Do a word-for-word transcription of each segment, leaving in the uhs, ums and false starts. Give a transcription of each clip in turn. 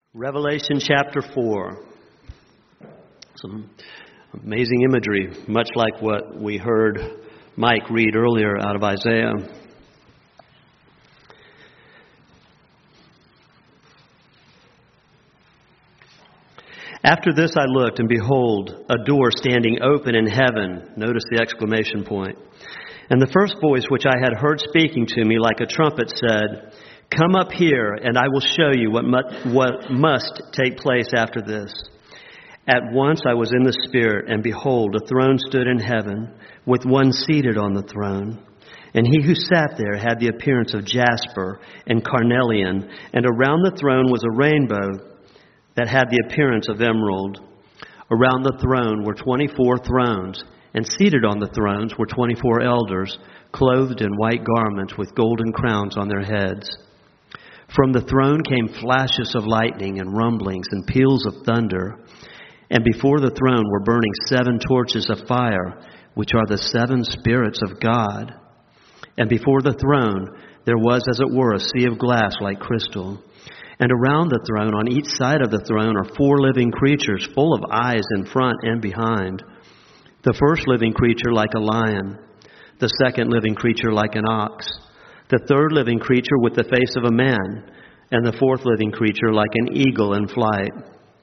Revelation chapter four. Some amazing imagery, much like what we heard Mike read earlier out of Isaiah. After this I looked, and behold, a door standing open in heaven. Notice the exclamation point. And the first voice which I had heard speaking to me like a trumpet said, "Come up here, and I will show you what must, what must take place after this." At once I was in the Spirit, and behold, a throne stood in heaven, with one seated on the throne. And he who sat there had the appearance of jasper and carnelian, and around the throne was a rainbow that had the appearance of emerald. Around the throne were twenty-four thrones, and seated on the thrones were twenty-four elders, clothed in white garments with golden crowns on their heads. From the throne came flashes of lightning and rumblings and peals of thunder. And before the throne were burning seven torches of fire, which are the seven spirits of God. And before the throne there was, as it were, a sea of glass like crystal. And around the throne, on each side of the throne, are four living creatures, full of eyes in front and behind. The first living creature like a lion, the second living creature like an ox, the third living creature with the face of a man, and the fourth living creature like an eagle in flight.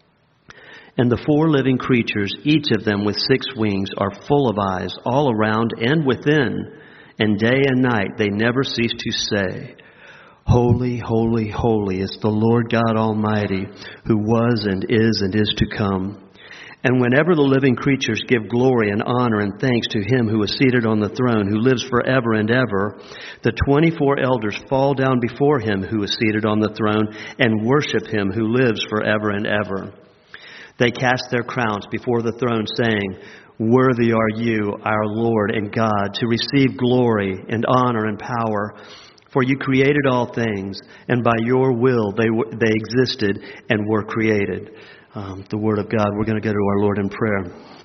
And the four living creatures, each of them with six wings, are full of eyes all around and within, and day and night they never cease to say, "Holy, holy, holy is the Lord God Almighty, who was and is and is to come." And whenever the living creatures give glory and honor and thanks to Him who is seated on the throne, who lives forever and ever, the twenty-four elders fall down before Him who is seated on the throne and worship Him who lives forever and ever. They cast their crowns before the throne, saying, "Worthy are you, our Lord and God, to receive glory and honor and power. For you created all things, and by your will they were, they existed and were created." Um, the Word of God. We're going to go to our Lord in prayer.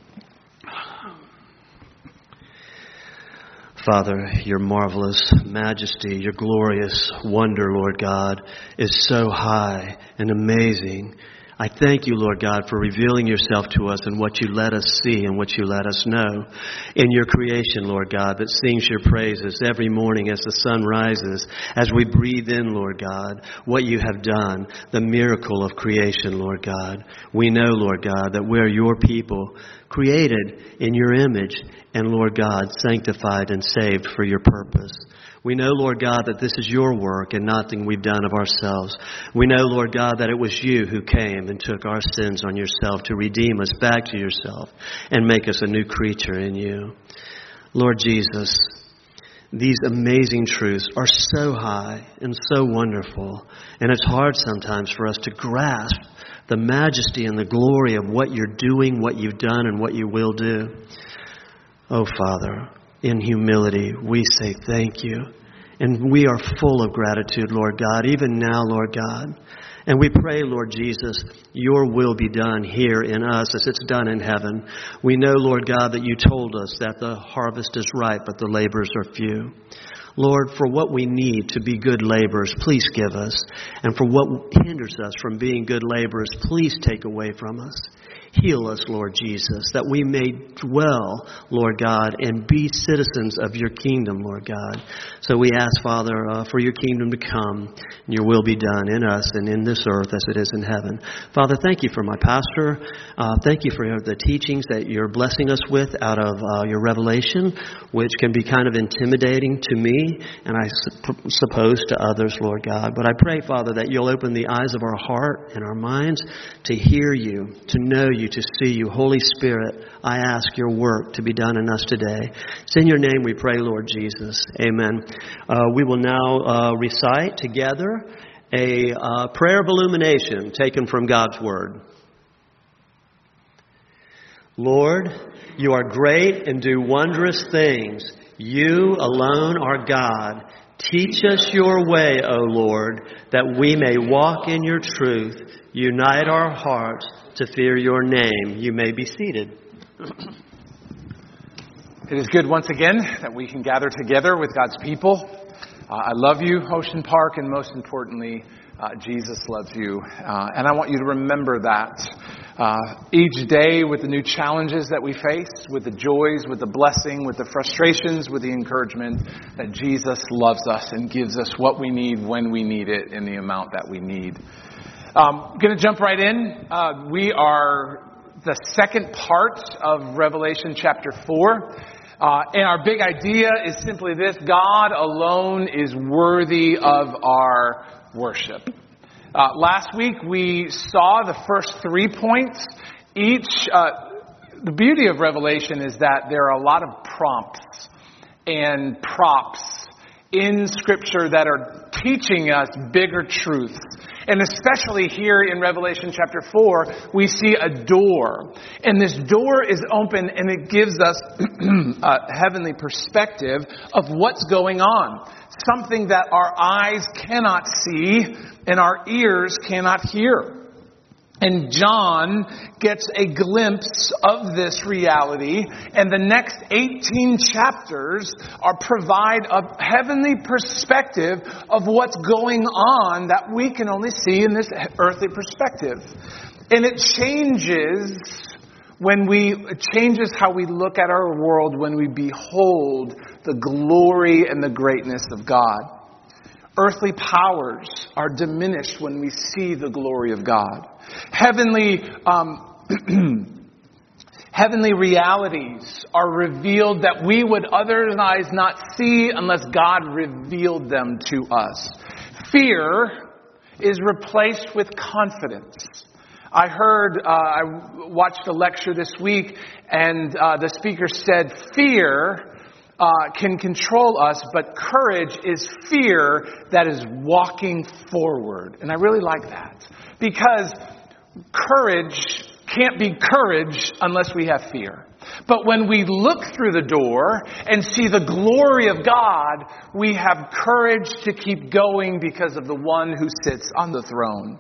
Father, your marvelous majesty, your glorious wonder, Lord God, is so high and amazing. I thank you, Lord God, for revealing yourself to us and what you let us see and what you let us know in your creation, Lord God, that sings your praises every morning as the sun rises, as we breathe in, Lord God, what you have done, the miracle of creation, Lord God. We know, Lord God, that we're your people, created in your image, and, Lord God, sanctified and saved for your purpose. We know, Lord God, that this is your work and nothing we've done of ourselves. We know, Lord God, that it was you who came and took our sins on yourself to redeem us back to yourself and make us a new creature in you. Lord Jesus, these amazing truths are so high and so wonderful, and it's hard sometimes for us to grasp the majesty and the glory of what you're doing, what you've done, and what you will do. Oh, Father, in humility, we say thank you. And we are full of gratitude, Lord God, even now, Lord God. And we pray, Lord Jesus, your will be done here in us as it's done in heaven. We know, Lord God, that you told us that the harvest is ripe, but the laborers are few. Lord, for what we need to be good laborers, please give us. And for what hinders us from being good laborers, please take away from us. Heal us, Lord Jesus, that we may dwell, Lord God, and be citizens of your kingdom, Lord God. So we ask, Father, uh, for your kingdom to come and your will be done in us and in this earth as it is in heaven. Father, thank you for my pastor. Uh, thank you for the teachings that you're blessing us with out of uh, your revelation, which can be kind of intimidating to me and I su- suppose to others, Lord God. But I pray, Father, that you'll open the eyes of our heart and our minds to hear you, to know you, to see you. Holy Spirit, I ask your work to be done in us today. It's in your name we pray, Lord Jesus. Amen. Uh, we will now uh, recite together a uh, prayer of illumination taken from God's Word. Lord, you are great and do wondrous things. You alone are God. Teach us your way, O Lord, that we may walk in your truth. Unite our hearts to fear your name. You may be seated. It is good once again that we can gather together with God's people. Uh, I love you, Ocean Park, and most importantly, Uh, Jesus loves you. Uh, and I want you to remember that uh, each day with the new challenges that we face, with the joys, with the blessing, with the frustrations, with the encouragement, that Jesus loves us and gives us what we need when we need it in the amount that we need. Um, going to jump right in. Uh, we are the second part of Revelation chapter four. Uh, and our big idea is simply this: God alone is worthy of our worship. Uh, last week we saw the first three points. Each, uh, the beauty of Revelation is that there are a lot of prompts and props in Scripture that are teaching us bigger truths. And especially here in Revelation chapter four, we see a door. And this door is open and it gives us a heavenly perspective of what's going on. Something that our eyes cannot see and our ears cannot hear. And John gets a glimpse of this reality, and the next eighteen chapters are provide a heavenly perspective of what's going on that we can only see in this earthly perspective. And it changes when we it changes how we look at our world when we behold the glory and the greatness of God. Earthly powers are diminished when we see the glory of God. Heavenly, um, heavenly realities are revealed that we would otherwise not see unless God revealed them to us. Fear is replaced with confidence. I heard, uh, I watched a lecture this week, and uh, the speaker said, fear Uh, can control us, but courage is fear that is walking forward. And I really like that, because courage can't be courage unless we have fear. But when we look through the door and see the glory of God, we have courage to keep going because of the one who sits on the throne.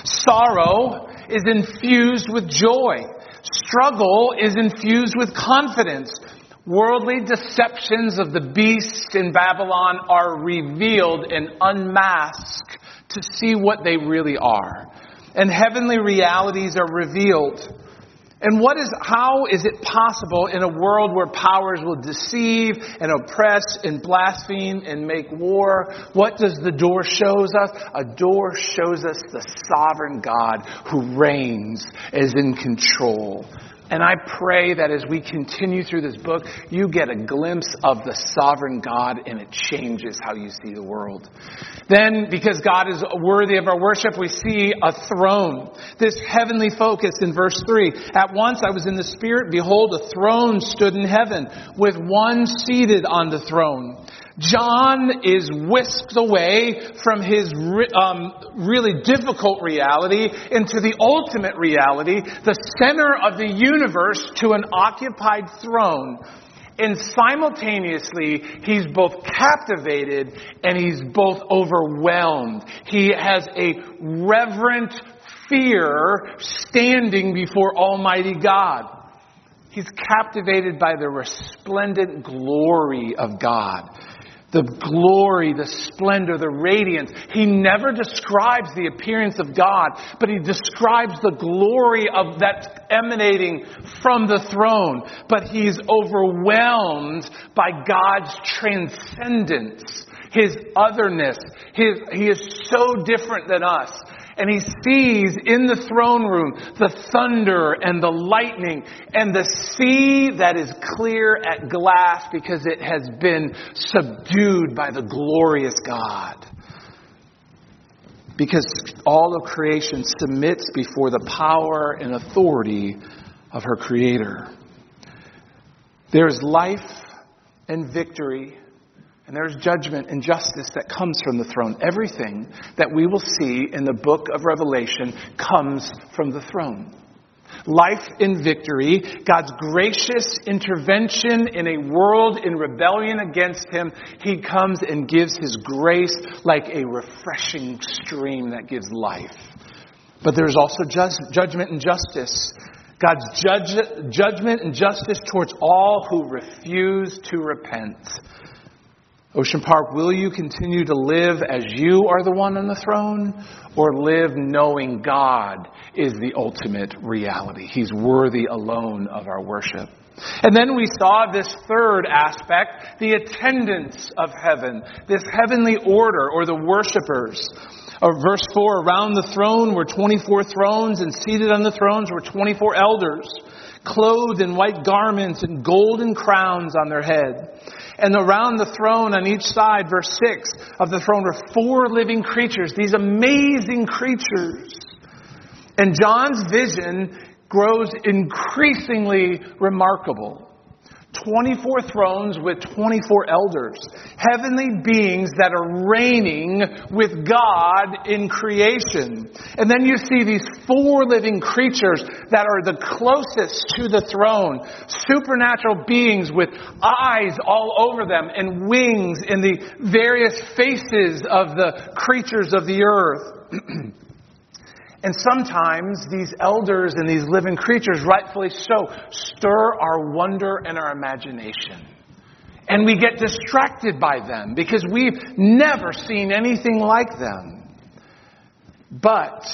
Sorrow is infused with joy. Struggle is infused with confidence. Worldly deceptions of the beast in Babylon are revealed and unmasked to see what they really are. And heavenly realities are revealed. And what is, how is it possible in a world where powers will deceive and oppress and blaspheme and make war? What does the door shows us? A door shows us the sovereign God who reigns, is in control. And I pray that as we continue through this book, you get a glimpse of the sovereign God and it changes how you see the world. Then, because God is worthy of our worship, we see a throne. This heavenly focus in verse three. At once I was in the Spirit, behold, a throne stood in heaven, with one seated on the throne. John is whisked away from his um, really difficult reality into the ultimate reality, the center of the universe, to an occupied throne. And simultaneously, he's both captivated and he's both overwhelmed. He has a reverent fear standing before Almighty God. He's captivated by the resplendent glory of God. The glory, the splendor, the radiance. He never describes the appearance of God, but he describes the glory of that emanating from the throne. But he's overwhelmed by God's transcendence, his otherness. His, he is so different than us. And he sees in the throne room the thunder and the lightning and the sea that is clear at glass because it has been subdued by the glorious God. Because all of creation submits before the power and authority of her Creator. There is life and victory. And there's judgment and justice that comes from the throne. Everything that we will see in the book of Revelation comes from the throne. Life in victory, God's gracious intervention in a world in rebellion against Him. He comes and gives His grace like a refreshing stream that gives life. But there's also ju- judgment and justice. God's judge- judgment and justice towards all who refuse to repent. Ocean Park, will you continue to live as you are the one on the throne, or live knowing God is the ultimate reality? He's worthy alone of our worship. And then we saw this third aspect, the attendance of heaven, this heavenly order or the worshipers. Or verse four, around the throne were twenty-four thrones, and seated on the thrones were twenty-four elders, clothed in white garments and golden crowns on their head. And around the throne on each side, verse six, of the throne were four living creatures, these amazing creatures. And John's vision grows increasingly remarkable. twenty-four thrones with twenty-four elders. Heavenly beings that are reigning with God in creation. And then you see these four living creatures that are the closest to the throne. Supernatural beings with eyes all over them and wings in the various faces of the creatures of the earth. And sometimes these elders and these living creatures, rightfully so, stir our wonder and our imagination. And we get distracted by them because we've never seen anything like them. But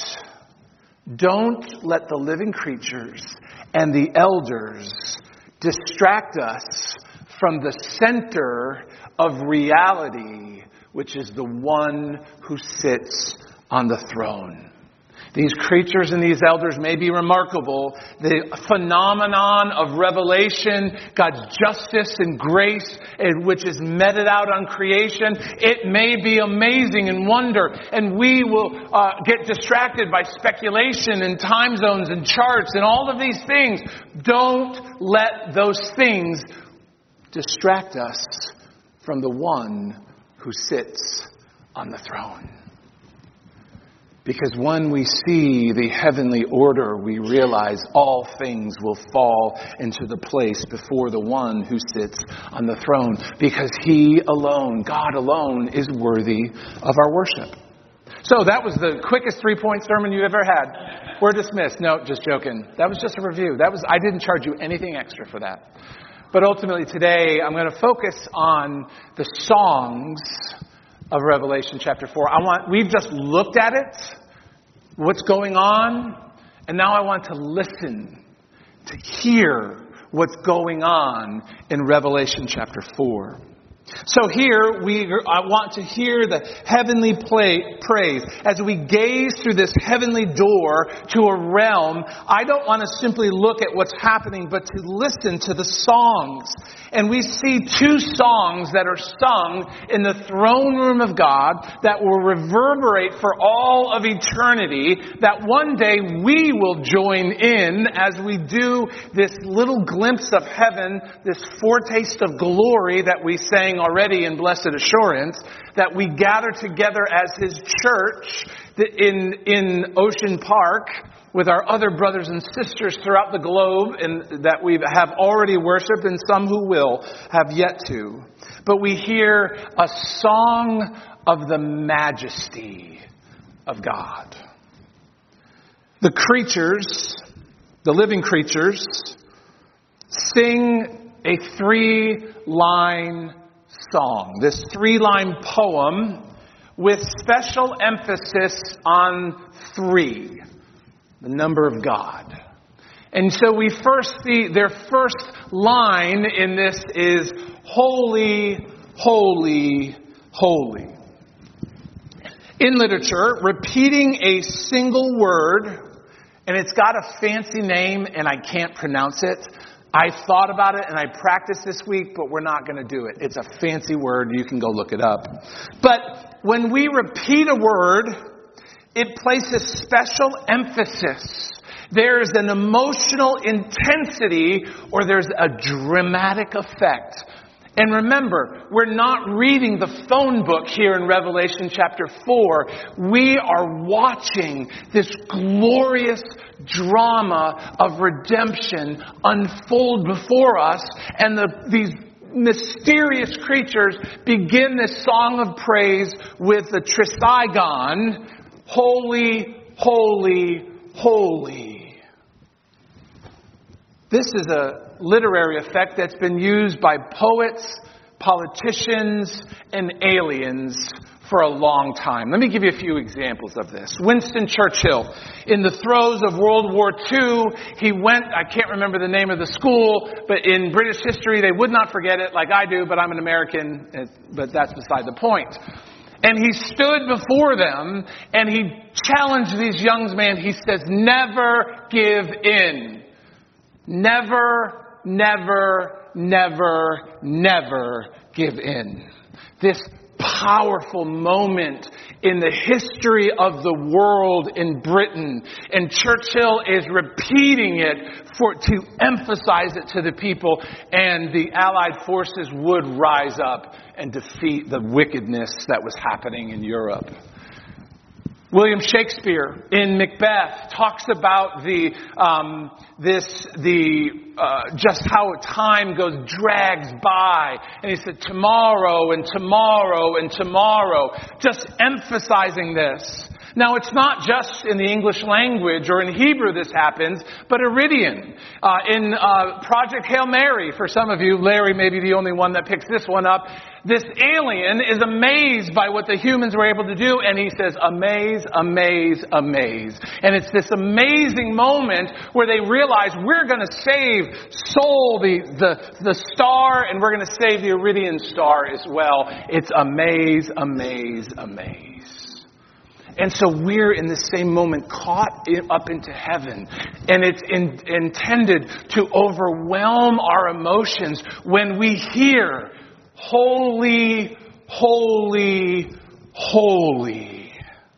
don't let the living creatures and the elders distract us from the center of reality, which is the one who sits on the throne. These creatures and these elders may be remarkable. The phenomenon of revelation, God's justice and grace, which is meted out on creation, it may be amazing and wonder. And we will uh, get distracted by speculation and time zones and charts and all of these things. Don't let those things distract us from the one who sits on the throne. Because when we see the heavenly order, we realize all things will fall into the place before the one who sits on the throne. Because He alone, God alone, is worthy of our worship. So that was the quickest three-point sermon you ever had. We're dismissed. No, just joking. That was just a review. That was I didn't charge you anything extra for that. But ultimately today, I'm going to focus on the songs of Revelation chapter four. I want, we've just looked at it, what's going on, and now I want to listen, to hear what's going on in Revelation chapter four. So here, we I want to hear the heavenly play, praise. As we gaze through this heavenly door to a realm, I don't want to simply look at what's happening, but to listen to the songs. And we see two songs that are sung in the throne room of God that will reverberate for all of eternity, that one day we will join in as we do this little glimpse of heaven, this foretaste of glory that we sang already in Blessed Assurance, that we gather together as His church in, in Ocean Park with our other brothers and sisters throughout the globe, and that we have already worshipped and some who will have yet to. But we hear a song of the majesty of God. The creatures, the living creatures, sing a three-line song, this three-line poem with special emphasis on three, the number of God. And so we first see their first line in this is holy, holy, holy. In literature, repeating a single word, and it's got a fancy name and I can't pronounce it. I thought about it and I practiced this week, but we're not going to do it. It's a fancy word. You can go look it up. But when we repeat a word, it places special emphasis. There's an emotional intensity or there's a dramatic effect. And remember, we're not reading the phone book here in Revelation chapter four. We are watching this glorious drama of redemption unfold before us. And the, these mysterious creatures begin this song of praise with the Trisagion, holy, holy, holy. This is a literary effect that's been used by poets, politicians, and aliens for a long time. Let me give you a few examples of this. Winston Churchill, in the throes of World War Two, he went, I can't remember the name of the school, but in British history, they would not forget it like I do, but I'm an American, but that's beside the point. And he stood before them, and he challenged these young men. He says, never give in. Never, never, never, never give in. This powerful moment in the history of the world in Britain. And Churchill is repeating it for to emphasize it to the people. And the Allied forces would rise up and defeat the wickedness that was happening in Europe. William Shakespeare in Macbeth talks about the um, this the uh, just how time goes drags by, and he said tomorrow and tomorrow and tomorrow, just emphasizing this. Now, it's not just in the English language or in Hebrew this happens, but Iridian. Uh, in uh, Project Hail Mary, for some of you, Larry may be the only one that picks this one up. This alien is amazed by what the humans were able to do, and he says, amaze, amaze, amaze. And it's this amazing moment where they realize we're going to save Sol, the, the, the star, and we're going to save the Iridian star as well. It's amaze, amaze, amaze. And so we're in the same moment caught up into heaven. And it's in, intended to overwhelm our emotions when we hear, holy, holy, holy.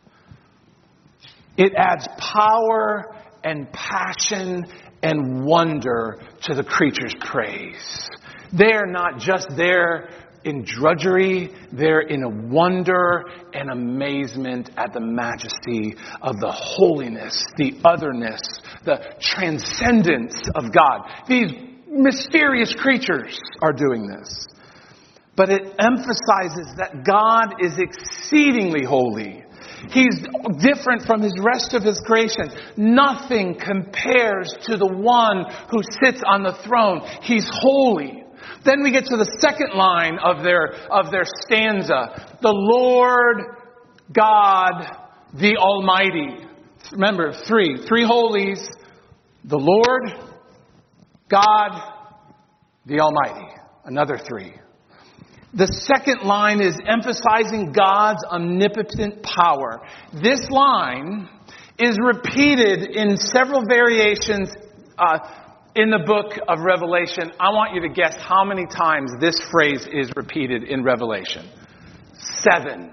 It adds power and passion and wonder to the creature's praise. They are not just there in drudgery, they're in a wonder and amazement at the majesty of the holiness, the otherness, the transcendence of God. These mysterious creatures are doing this. But it emphasizes that God is exceedingly holy. He's different from his rest of his creation. Nothing compares to the one who sits on the throne. He's holy. Then we get to the second line of their, of their stanza. The Lord God, the Almighty. Remember, three. Three holies. The Lord God, the Almighty. Another three. The second line is emphasizing God's omnipotent power. This line is repeated in several variations uh, in the book of Revelation. I want you to guess how many times this phrase is repeated in Revelation. Seven.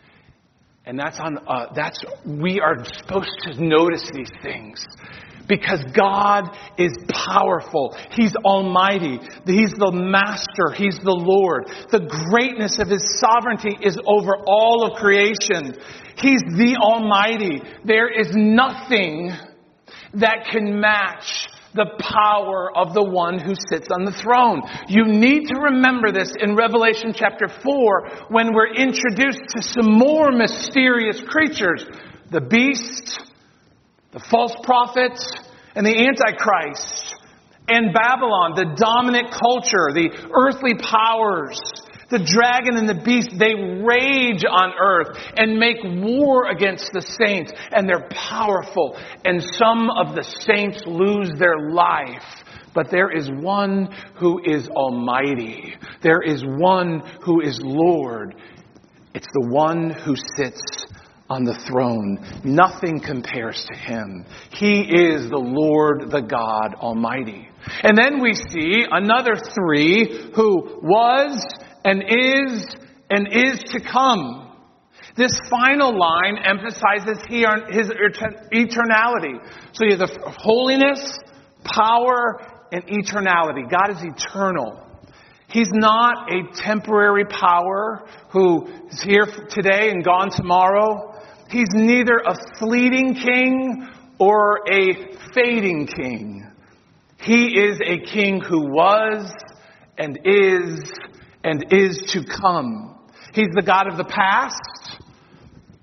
And that's on. Uh, that's we are supposed to notice these things. Because God is powerful. He's almighty. He's the master. He's the Lord. The greatness of his sovereignty is over all of creation. He's the Almighty. There is nothing that can match the power of the one who sits on the throne. You need to remember this in Revelation chapter four when we're introduced to some more mysterious creatures. The beast, the false prophets, and the Antichrist, and Babylon, the dominant culture, the earthly powers, the dragon and the beast, they rage on earth and make war against the saints, and they're powerful. And some of the saints lose their life. But there is one who is almighty. There is one who is Lord. It's the one who sits on the throne. Nothing compares to him. He is the Lord, the God Almighty. And then we see another three who was and is and is to come. This final line emphasizes his eternality. So you have the holiness, power, and eternality. God is eternal. He's not a temporary power who is here today and gone tomorrow. He's neither a fleeting king or a fading king. He is a king who was and is and is to come. He's the God of the past,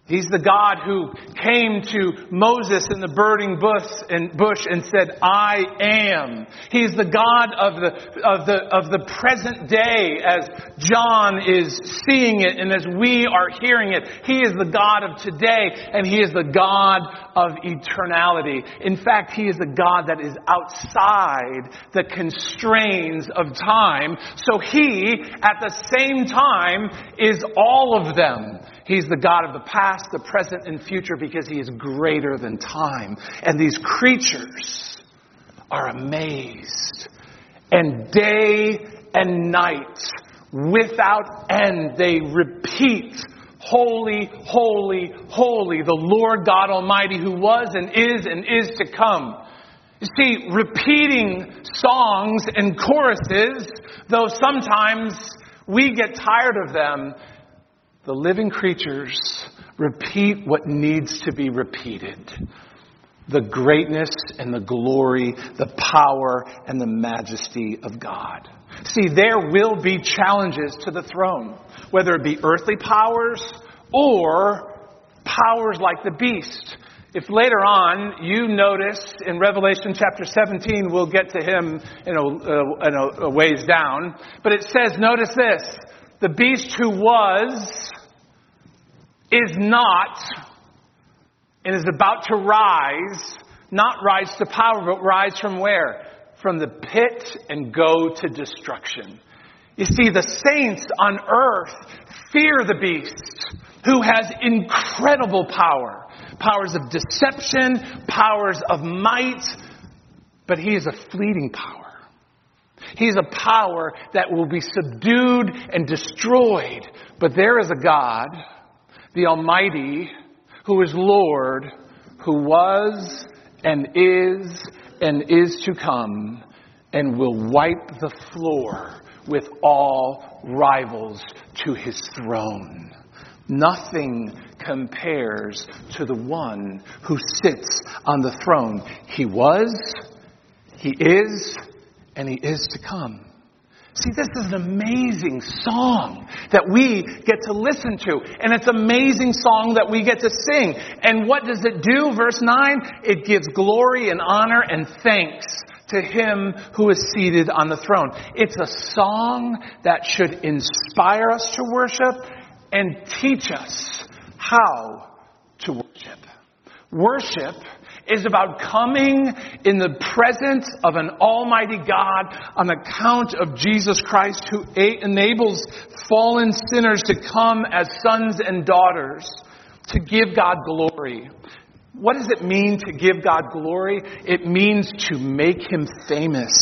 He's the God who came to Moses in the burning bush and bush and said, I am. He's the God of the of the of the present day as John is seeing it and as we are hearing it. He is the God of today, and He is the God of eternality. In fact, He is the God that is outside the constraints of time. So He, at the same time, is all of them. He's the God of the past, the present, and future because He is greater than time. And these creatures are amazed. And day and night, without end, they repeat, Holy, holy, holy, the Lord God Almighty who was and is and is to come. You see, repeating songs and choruses, though sometimes we get tired of them, the living creatures repeat what needs to be repeated. The greatness and the glory, the power and the majesty of God. See, there will be challenges to the throne, whether it be earthly powers or powers like the beast. If later on you notice in Revelation chapter seventeen, we'll get to him in a, in a, a ways down, but it says, notice this, the beast who was, is not, and is about to rise, not rise to power, but rise from where? From the pit and go to destruction. You see, the saints on earth fear the beast, who has incredible power. Powers of deception, powers of might, but he is a fleeting power. He's a power that will be subdued and destroyed. But there is a God, the Almighty, who is Lord, who was and is and is to come, and will wipe the floor with all rivals to His throne. Nothing compares to the one who sits on the throne. He was, He is, and He is to come. See, this is an amazing song that we get to listen to. And it's an amazing song that we get to sing. And what does it do? Verse nine, it gives glory and honor and thanks to Him who is seated on the throne. It's a song that should inspire us to worship and teach us how to worship. Worship is about coming in the presence of an almighty God on account of Jesus Christ, who enables fallen sinners to come as sons and daughters to give God glory. What does it mean to give God glory? It means to make Him famous,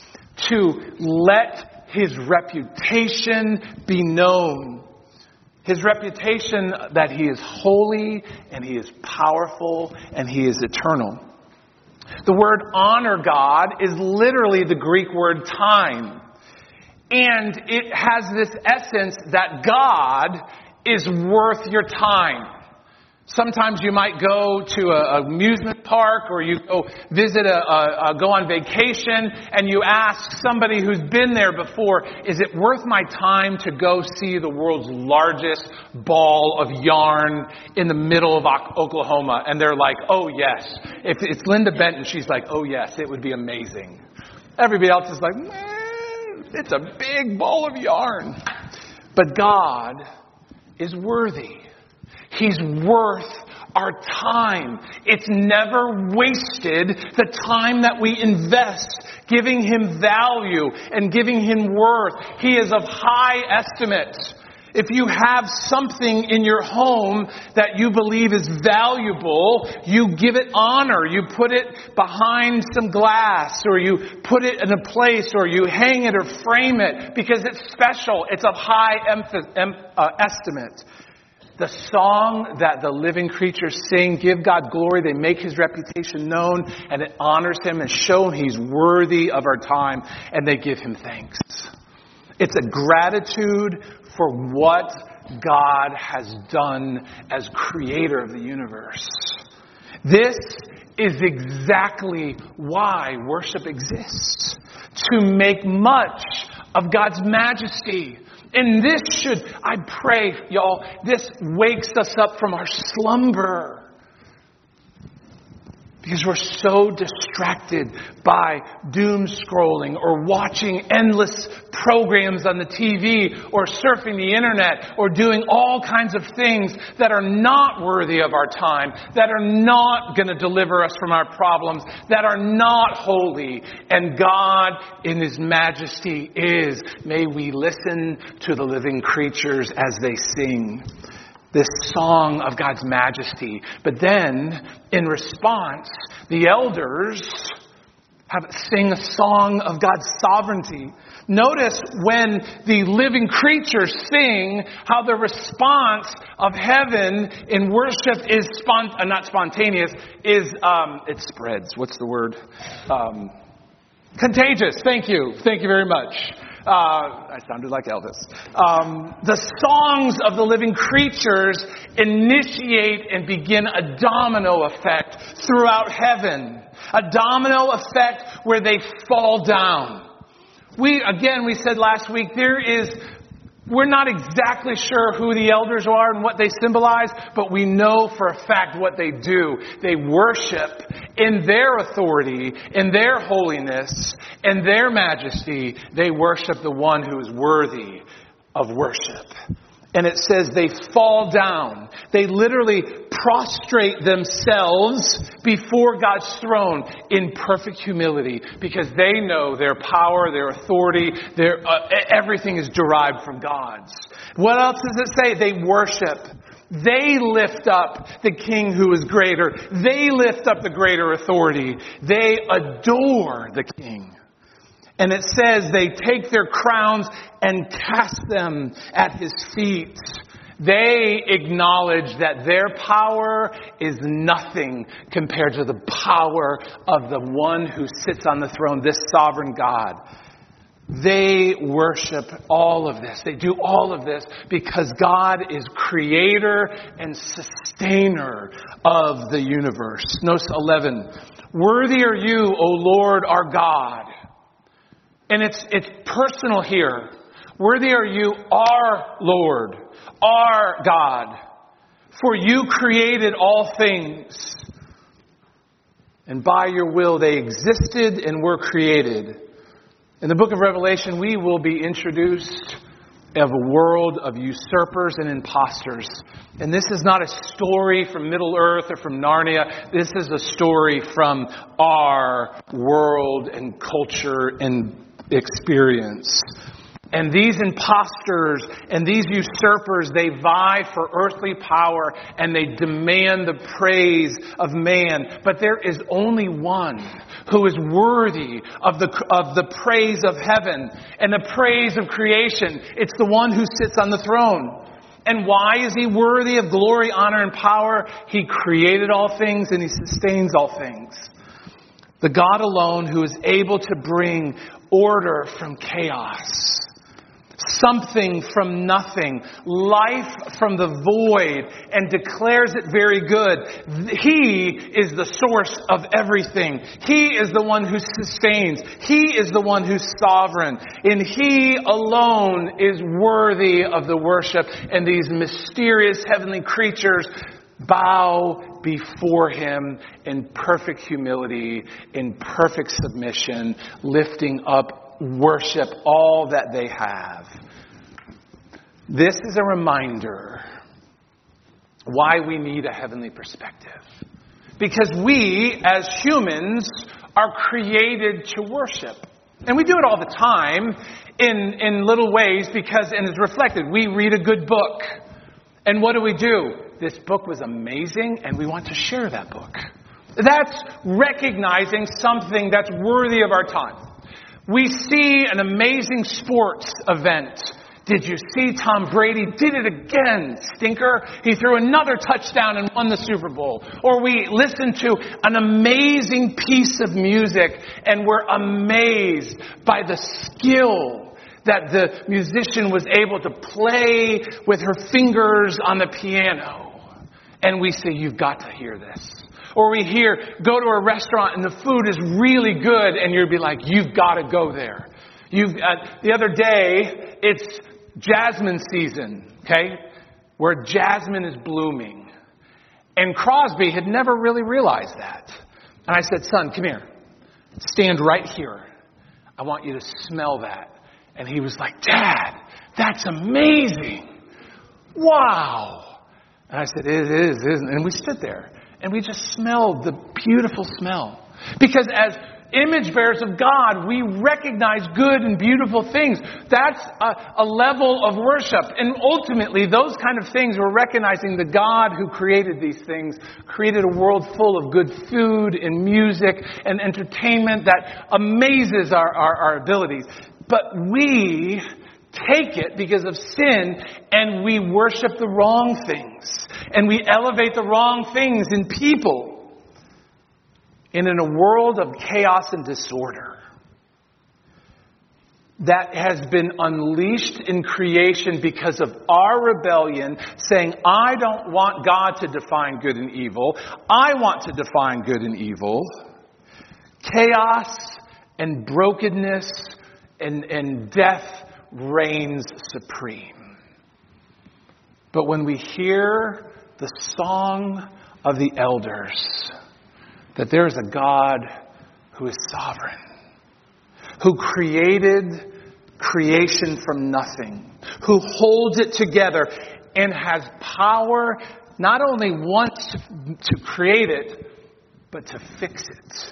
to let His reputation be known. His reputation that He is holy and He is powerful and He is eternal. The word honor God is literally the Greek word time. And it has this essence that God is worth your time. Sometimes you might go to an amusement park or you go visit a, a, a go on vacation and you ask somebody who's been there before, is it worth my time to go see the world's largest ball of yarn in the middle of Oklahoma? And they're like, oh yes. If it's Linda Benton, she's like, oh yes, it would be amazing. Everybody else is like, man, it's a big ball of yarn. But God is worthy. He's worth our time. It's never wasted, the time that we invest giving Him value and giving Him worth. He is of high estimate. If you have something in your home that you believe is valuable, you give it honor. You put it behind some glass, or you put it in a place, or you hang it or frame it because it's special. It's of high emph- em- uh, estimate. The song that the living creatures sing, give God glory, they make His reputation known, and it honors Him and shows He's worthy of our time, and they give Him thanks. It's a gratitude for what God has done as creator of the universe. This is exactly why worship exists. To make much of God's majesty, And this should, I pray, y'all, this wakes us up from our slumber. Because we're so distracted by doom scrolling or watching endless programs on the T V or surfing the internet or doing all kinds of things that are not worthy of our time, that are not going to deliver us from our problems, that are not holy. And God in His majesty is. May we listen to the living creatures as they sing this song of God's majesty. But then, in response, the elders have sing a song of God's sovereignty. Notice when the living creatures sing, how the response of heaven in worship is spont- uh, not spontaneous, is um, it spreads. What's the word? Um, contagious. Thank you. Thank you very much. Uh, I sounded like Elvis. Um, the songs of the living creatures initiate and begin a domino effect throughout heaven. A domino effect where they fall down. We, again, we said last week, there is, we're not exactly sure who the elders are and what they symbolize, but we know for a fact what they do. They worship in their authority, in their holiness, in their majesty. They worship the one who is worthy of worship. And it says they fall down. They literally prostrate themselves before God's throne in perfect humility because they know their power, their authority, their uh, everything is derived from God's. What else does it say? They worship. They lift up the King who is greater. They lift up the greater authority. They adore the King. And it says they take their crowns and cast them at His feet. They acknowledge that their power is nothing compared to the power of the one who sits on the throne, this sovereign God. They worship all of this. They do all of this because God is creator and sustainer of the universe. Notice eleven. Worthy are you, O Lord our God. And it's it's personal here. Worthy are you, our Lord, our God. For you created all things. And by your will they existed and were created. In the book of Revelation, we will be introduced of a world of usurpers and imposters. And this is not a story from Middle Earth or from Narnia. This is a story from our world and culture and experience. And these imposters and these usurpers, they vie for earthly power and they demand the praise of man. But there is only one who is worthy of the of the praise of heaven and the praise of creation. It's the one who sits on the throne. And why is He worthy of glory, honor, and power? He created all things and He sustains all things. The God alone who is able to bring order from chaos. Something from nothing, life from the void, and declares it very good. He is the source of everything. He is the one who sustains. He is the one who's sovereign. And He alone is worthy of the worship. And these mysterious heavenly creatures bow before Him in perfect humility, in perfect submission, lifting up worship all that they have. This is a reminder why we need a heavenly perspective. Because we, as humans, are created to worship. And we do it all the time in, in little ways because, and it's reflected, we read a good book. And what do we do? This book was amazing and we want to share that book. That's recognizing something that's worthy of our time. We see an amazing sports event. Did you see Tom Brady did it again, stinker? He threw another touchdown and won the Super Bowl. Or we listen to an amazing piece of music and we're amazed by the skill that the musician was able to play with her fingers on the piano. And we say, you've got to hear this. Or we hear, go to a restaurant and the food is really good and you'll be like, you've got to go there. You've, uh, the other day, it's jasmine season, okay, where jasmine is blooming. And Crosby had never really realized that. And I said, son, come here. Stand right here. I want you to smell that. And he was like, Dad, that's amazing. Wow. And I said, it is, isn't it? And we stood there and we just smelled the beautiful smell. Because as image bearers of God, we recognize good and beautiful things. That's a, a level of worship. And ultimately, those kind of things, we're recognizing the God who created these things, created a world full of good food and music and entertainment that amazes our, our, our abilities. But we take it because of sin and we worship the wrong things. And we elevate the wrong things in people. And in a world of chaos and disorder that has been unleashed in creation because of our rebellion, saying, I don't want God to define good and evil. I want to define good and evil. Chaos and brokenness and, and death reigns supreme. But when we hear the song of the elders, that there is a God who is sovereign, who created creation from nothing, who holds it together and has power not only once to create it, but to fix it.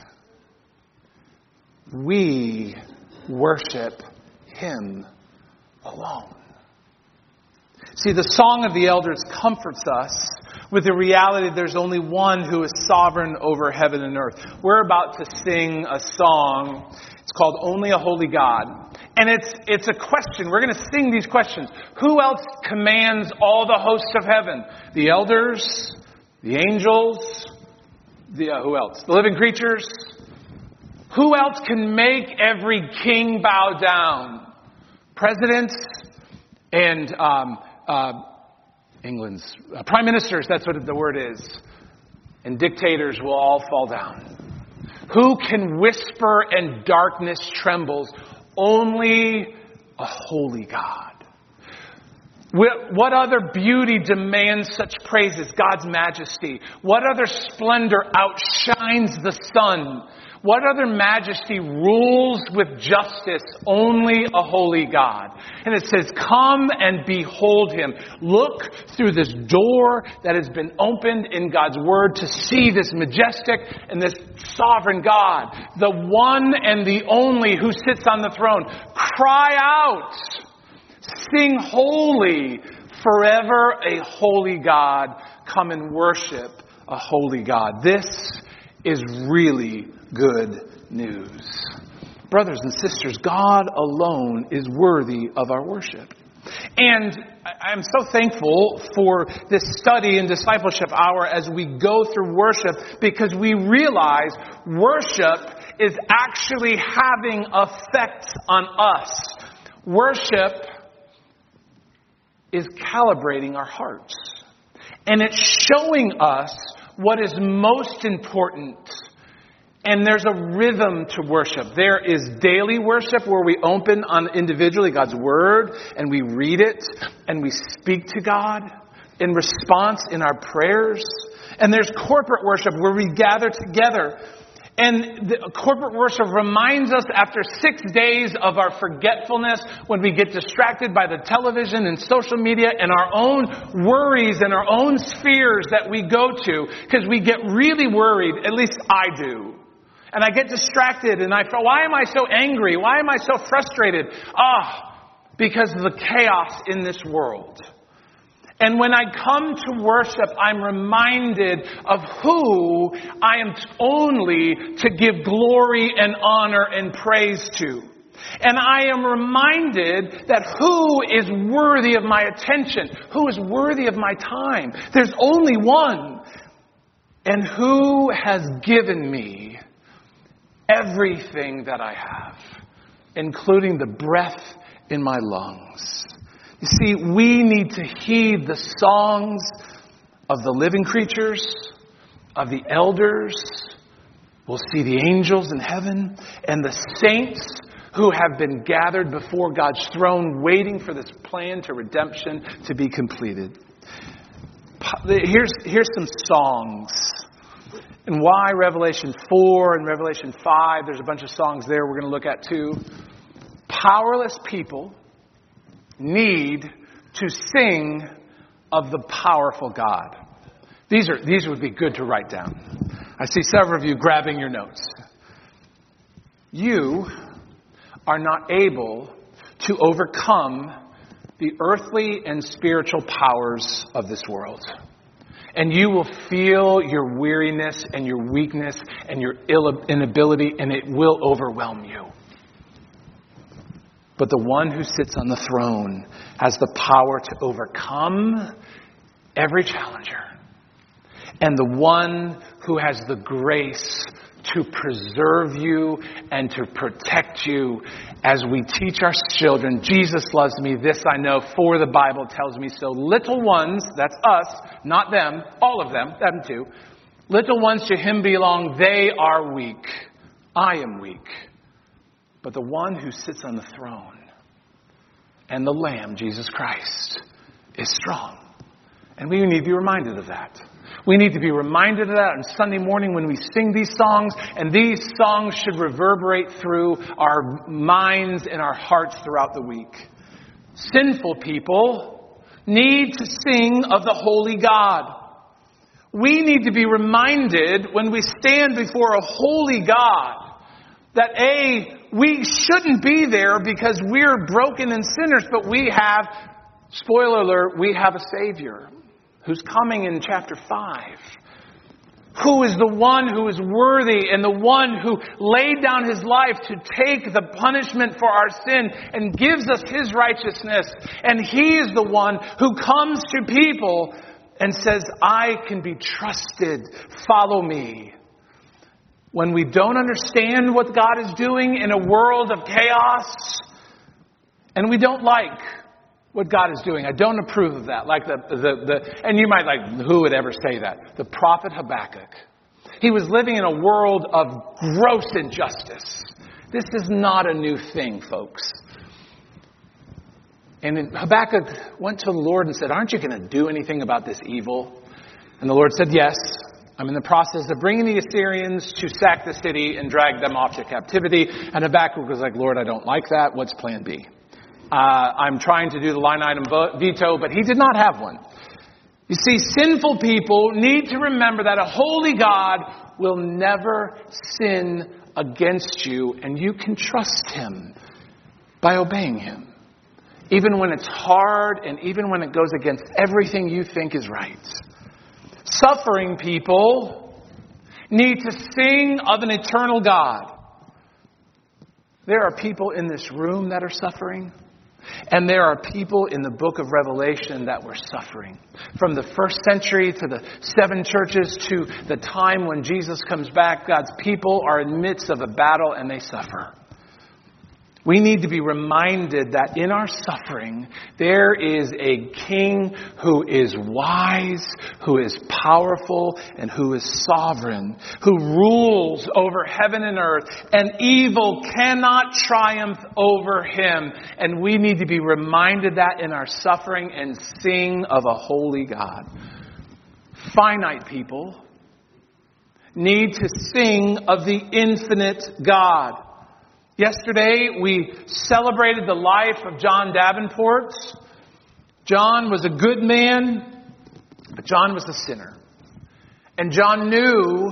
We worship Him alone. See, the song of the elders comforts us with the reality there's only one who is sovereign over heaven and earth. We're about to sing a song. It's called Only a Holy God. And it's it's a question. We're going to sing these questions. Who else commands all the hosts of heaven? The elders, the angels, the uh, who else? The living creatures. Who else can make every king bow down? Presidents and um, uh, England's uh, prime ministers, that's what the word is. And dictators will all fall down. Who can whisper and darkness trembles? Only a holy God. What other beauty demands such praises? God's majesty. What other splendor outshines the sun? What other majesty rules with justice? Only a holy God. And it says, come and behold Him. Look through this door that has been opened in God's Word to see this majestic and this sovereign God. The one and the only who sits on the throne. Cry out. Sing holy. Forever a holy God. Come and worship a holy God. This is really good news. Brothers and sisters, God alone is worthy of our worship. And I'm so thankful for this study and discipleship hour as we go through worship, because we realize worship is actually having effects on us. Worship is calibrating our hearts. And it's showing us what is most important. And there's a rhythm to worship. There is daily worship where we open on individually God's Word and we read it and we speak to God in response in our prayers. And there's corporate worship where we gather together. And the corporate worship reminds us after six days of our forgetfulness, when we get distracted by the television and social media and our own worries and our own spheres that we go to, because we get really worried, at least I do. And I get distracted and I feel, why am I so angry? Why am I so frustrated? Ah, because of the chaos in this world. And when I come to worship, I'm reminded of who I am only to give glory and honor and praise to. And I am reminded that who is worthy of my attention, who is worthy of my time. There's only one. And who has given me everything that I have, including the breath in my lungs. You see, we need to heed the songs of the living creatures, of the elders. We'll see the angels in heaven and the saints who have been gathered before God's throne, waiting for this plan to redemption to be completed. Here's, here's some songs. And why Revelation four and Revelation five, there's a bunch of songs there we're going to look at too. Powerless people need to sing of the powerful God. These are these would be good to write down. I see several of you grabbing your notes. You are not able to overcome the earthly and spiritual powers of this world. And you will feel your weariness and your weakness and your inability, and it will overwhelm you. But the one who sits on the throne has the power to overcome every challenger. And the one who has the grace to preserve you and to protect you as we teach our children, Jesus loves me, this I know, for the Bible tells me so. Little ones, that's us, not them, all of them, them too. Little ones to him belong, they are weak. I am weak. But the one who sits on the throne and the Lamb, Jesus Christ, is strong. And we need to be reminded of that. We need to be reminded of that on Sunday morning when we sing these songs. And these songs should reverberate through our minds and our hearts throughout the week. Sinful people need to sing of the holy God. We need to be reminded when we stand before a holy God that A, we shouldn't be there because we're broken and sinners, but we have, spoiler alert, we have a Savior who's coming in chapter five, who is the one who is worthy and the one who laid down his life to take the punishment for our sin and gives us his righteousness. And he is the one who comes to people and says, I can be trusted. Follow me. When we don't understand what God is doing in a world of chaos, and we don't like what God is doing, I don't approve of that. Like the, the, the, and you might like, who would ever say that? The prophet Habakkuk. He was living in a world of gross injustice. This is not a new thing, folks. And Habakkuk went to the Lord and said, aren't you going to do anything about this evil? And the Lord said, yes. I'm in the process of bringing the Assyrians to sack the city and drag them off to captivity. And Habakkuk was like, Lord, I don't like that. What's plan B? Uh, I'm trying to do the line item veto, but he did not have one. You see, sinful people need to remember that a holy God will never sin against you, and you can trust him by obeying him. Even when it's hard and even when it goes against everything you think is right. Suffering people need to sing of an eternal God. There are people in this room that are suffering. And there are people in the book of Revelation that were suffering. From the first century to the seven churches to the time when Jesus comes back, God's people are in the midst of a battle and they suffer. We need to be reminded that in our suffering, there is a king who is wise, who is powerful, and who is sovereign, who rules over heaven and earth, and evil cannot triumph over him. And we need to be reminded that in our suffering and sing of a holy God. Finite people need to sing of the infinite God. Yesterday, we celebrated the life of John Davenport. John was a good man, but John was a sinner. And John knew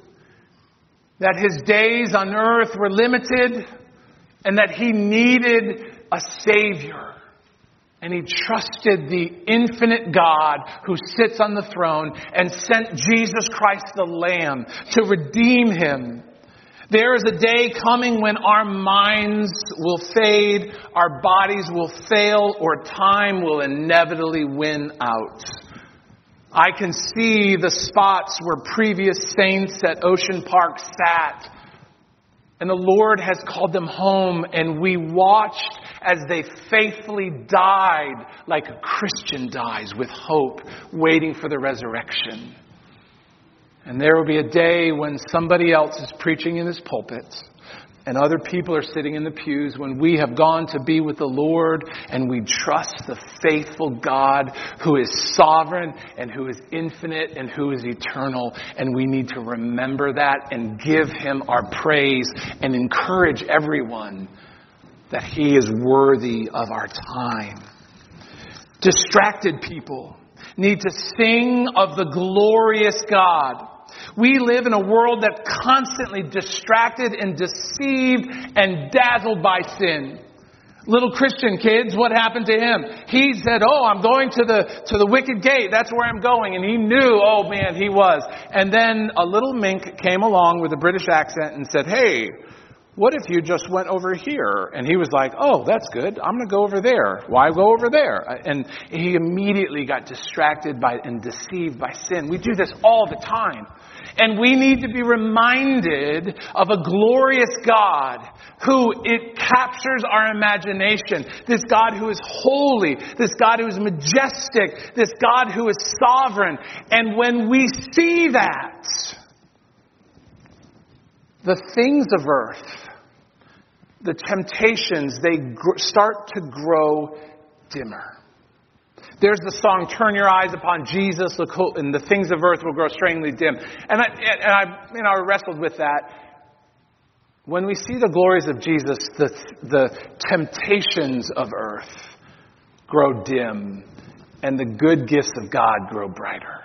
that his days on earth were limited and that he needed a Savior. And he trusted the infinite God who sits on the throne and sent Jesus Christ the Lamb to redeem him. There is a day coming when our minds will fade, our bodies will fail, or time will inevitably win out. I can see the spots where previous saints at Ocean Park sat, and the Lord has called them home, and we watched as they faithfully died like a Christian dies, with hope, waiting for the resurrection. And there will be a day when somebody else is preaching in his pulpit, and other people are sitting in the pews, when we have gone to be with the Lord and we trust the faithful God who is sovereign and who is infinite and who is eternal. And we need to remember that and give him our praise and encourage everyone that he is worthy of our time. Distracted people need to sing of the glorious God. We live in a world that's constantly distracted and deceived and dazzled by sin. Little Christian kids, what happened to him? He said, oh, I'm going to the to the wicket gate. That's where I'm going. And he knew, oh man, he was. And then a little mink came along with a British accent and said, hey, what if you just went over here? And he was like, oh, that's good. I'm going to go over there. Why go over there? And he immediately got distracted by and deceived by sin. We do this all the time. And we need to be reminded of a glorious God who it captures our imagination. This God who is holy. This God who is majestic. This God who is sovereign. And when we see that, the things of earth, the temptations, they gr- start to grow dimmer. There's the song, turn your eyes upon Jesus, and the things of earth will grow strangely dim. And I, and I, you know, I wrestled with that. When we see the glories of Jesus, the, the temptations of earth grow dim, and the good gifts of God grow brighter.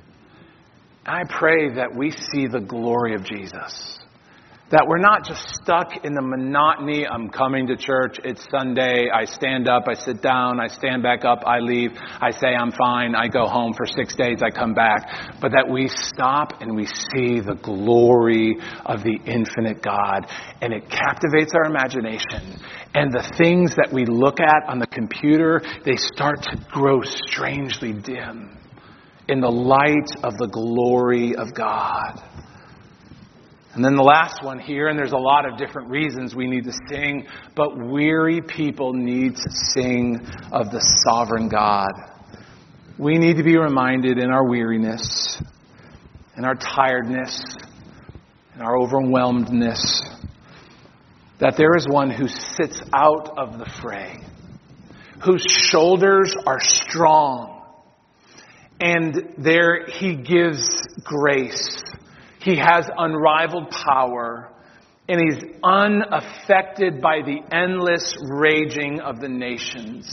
I pray that we see the glory of Jesus. That we're not just stuck in the monotony, I'm coming to church, it's Sunday, I stand up, I sit down, I stand back up, I leave, I say I'm fine, I go home for six days, I come back. But that we stop and we see the glory of the infinite God. And it captivates our imagination. And the things that we look at on the computer, they start to grow strangely dim in the light of the glory of God. And then the last one here, and there's a lot of different reasons we need to sing, but weary people need to sing of the sovereign God. We need to be reminded in our weariness, in our tiredness, in our overwhelmedness, that there is one who sits out of the fray, whose shoulders are strong, and there he gives grace. He has unrivaled power, and he's unaffected by the endless raging of the nations.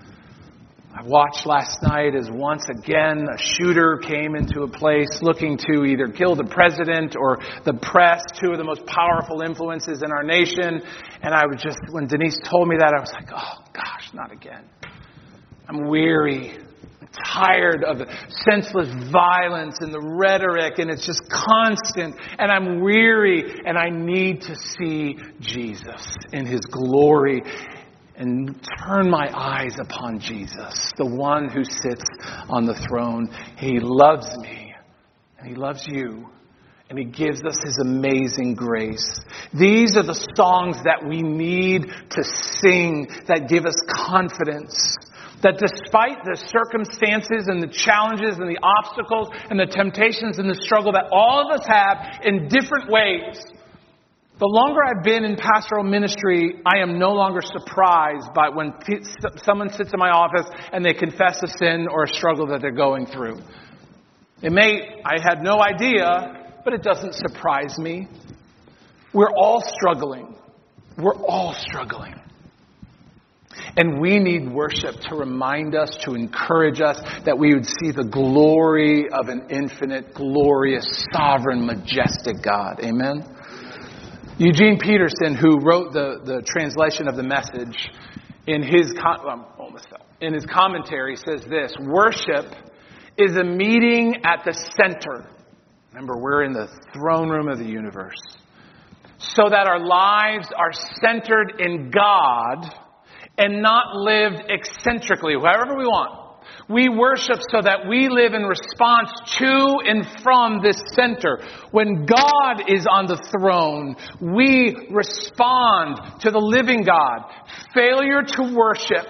I watched last night as once again a shooter came into a place looking to either kill the president or the press, two of the most powerful influences in our nation. And I was just, when Denise told me that, I was like, oh gosh, not again. I'm weary. Tired of the senseless violence and the rhetoric, and it's just constant, and I'm weary, and I need to see Jesus in his glory and turn my eyes upon Jesus, the one who sits on the throne. He loves me, and he loves you, and he gives us his amazing grace. These are the songs that we need to sing that give us confidence. That despite the circumstances and the challenges and the obstacles and the temptations and the struggle that all of us have in different ways, the longer I've been in pastoral ministry, I am no longer surprised by when p- someone sits in my office and they confess a sin or a struggle that they're going through. It may, I had no idea, but it doesn't surprise me. We're all struggling. We're all struggling. And we need worship to remind us, to encourage us, that we would see the glory of an infinite, glorious, sovereign, majestic God. Amen? Eugene Peterson, who wrote the, the translation of the Message, in his, com- um, almost in his commentary says this: worship is a meeting at the center. Remember, we're in the throne room of the universe. So that our lives are centered in God and not lived eccentrically, wherever we want. We worship so that we live in response to and from this center. When God is on the throne, we respond to the living God. Failure to worship,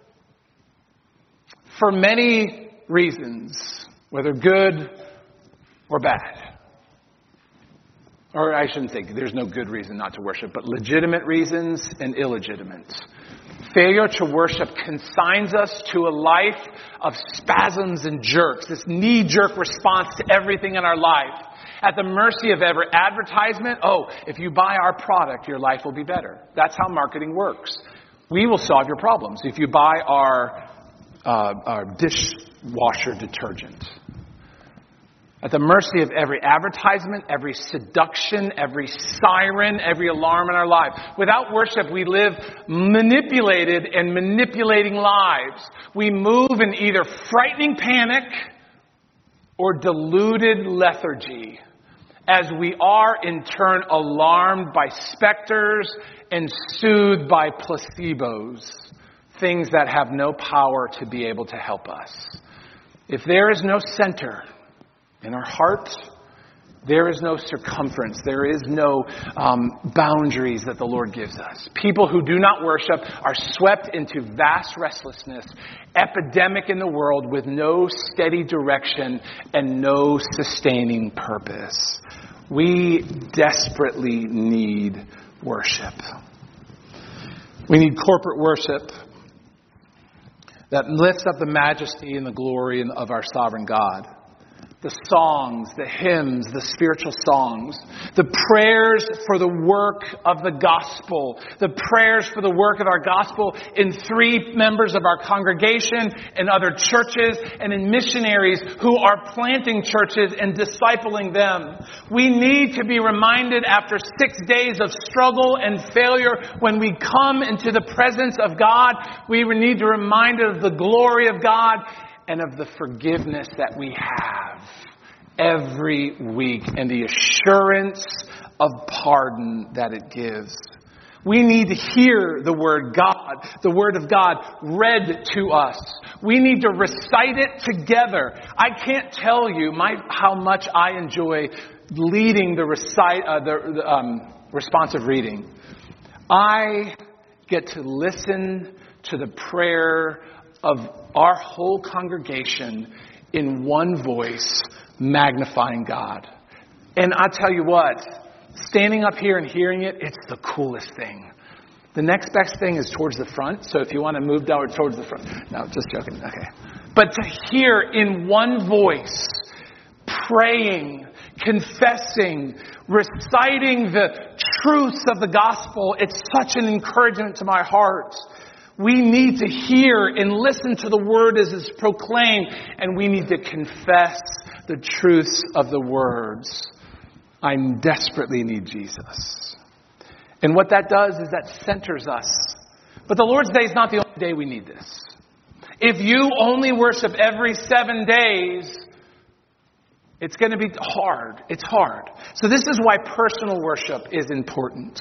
for many reasons, whether good or bad, Or I shouldn't say there's no good reason not to worship, but legitimate reasons and illegitimate. Failure to worship consigns us to a life of spasms and jerks, this knee-jerk response to everything in our life. At the mercy of every advertisement, oh, if you buy our product, your life will be better. That's how marketing works. We will solve your problems if you buy our, uh, our dishwasher detergent. At the mercy of every advertisement, every seduction, every siren, every alarm in our life. Without worship, we live manipulated and manipulating lives. We move in either frightening panic or deluded lethargy, as we are in turn alarmed by specters and soothed by placebos, things that have no power to be able to help us. If there is no center in our heart, there is no circumference. There is no um, boundaries that the Lord gives us. People who do not worship are swept into vast restlessness, epidemic in the world with no steady direction and no sustaining purpose. We desperately need worship. We need corporate worship that lifts up the majesty and the glory of our sovereign God. The songs, the hymns, the spiritual songs, the prayers for the work of the gospel, the prayers for the work of our gospel in three members of our congregation and other churches and in missionaries who are planting churches and discipling them. We need to be reminded after six days of struggle and failure, when we come into the presence of God, we need to be reminded of the glory of God and of the forgiveness that we have every week and the assurance of pardon that it gives. We need to hear the word God, the word of God read to us. We need to recite it together. I can't tell you my, how much I enjoy leading the, recite, uh, the, the um, responsive reading. I get to listen to the prayer of our whole congregation in one voice, magnifying God. And I tell you what, standing up here and hearing it, it's the coolest thing. The next best thing is towards the front. So if you want to move down towards the front. No, just joking. Okay. But to hear in one voice, praying, confessing, reciting the truths of the gospel, it's such an encouragement to my heart. We need to hear and listen to the word as it's proclaimed, and we need to confess the truths of the words. I desperately need Jesus. And what that does is that centers us. But the Lord's Day is not the only day we need this. If you only worship every seven days, it's going to be hard. It's hard. So this is why personal worship is important.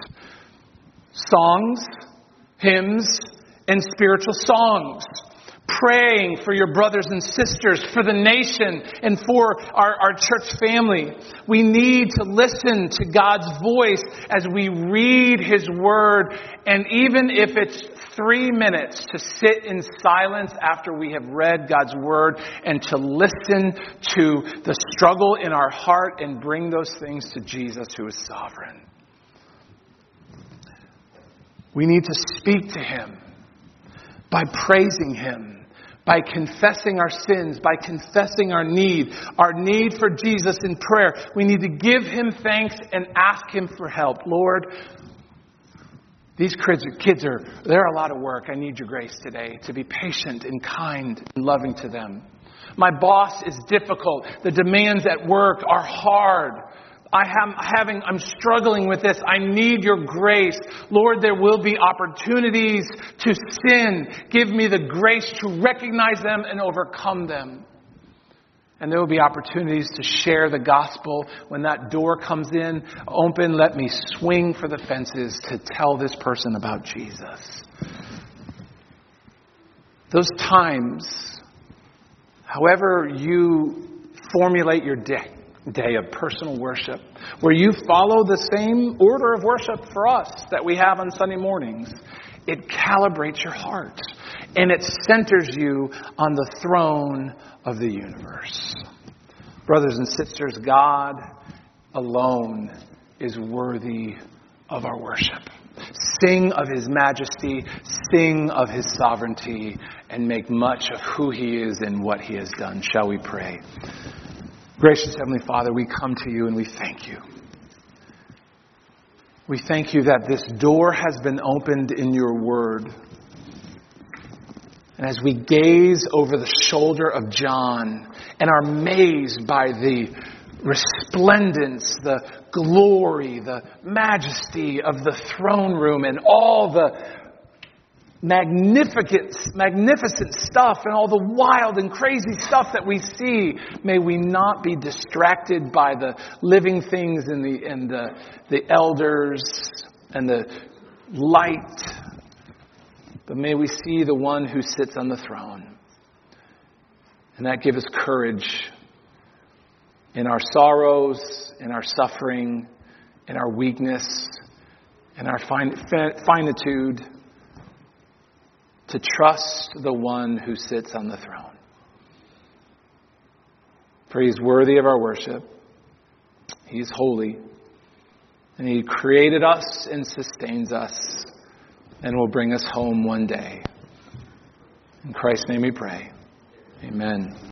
Songs, hymns, and spiritual songs. Praying for your brothers and sisters, for the nation, and for our, our church family. We need to listen to God's voice as we read His Word. And even if it's three minutes to sit in silence after we have read God's Word and to listen to the struggle in our heart and bring those things to Jesus, who is sovereign. We need to speak to Him by praising Him, by confessing our sins, by confessing our need, our need for Jesus in prayer. We need to give Him thanks and ask Him for help. Lord, these kids are, they're a lot of work. I need your grace today to be patient and kind and loving to them. My boss is difficult. The demands at work are hard. I am having, I'm struggling with this. I need your grace. Lord, there will be opportunities to sin. Give me the grace to recognize them and overcome them. And there will be opportunities to share the gospel. When that door comes in, open, let me swing for the fences to tell this person about Jesus. Those times, however you formulate your day, day of personal worship, where you follow the same order of worship for us that we have on Sunday mornings, it calibrates your heart and it centers you on the throne of the universe. Brothers and sisters, God alone is worthy of our worship. Sing of his majesty, sing of his sovereignty, and make much of who he is and what he has done. Shall we pray? Gracious Heavenly Father, we come to you and we thank you. We thank you that this door has been opened in your word. And as we gaze over the shoulder of John and are amazed by the resplendence, the glory, the majesty of the throne room and all the magnificent, magnificent stuff and all the wild and crazy stuff that we see, may we not be distracted by the living things and the and the, the elders and the light, but may we see the one who sits on the throne. And that give us courage in our sorrows, in our suffering, in our weakness, in our fin- finitude, to trust the one who sits on the throne. For he is worthy of our worship. He is holy. And he created us and sustains us and will bring us home one day. In Christ's name we pray. Amen.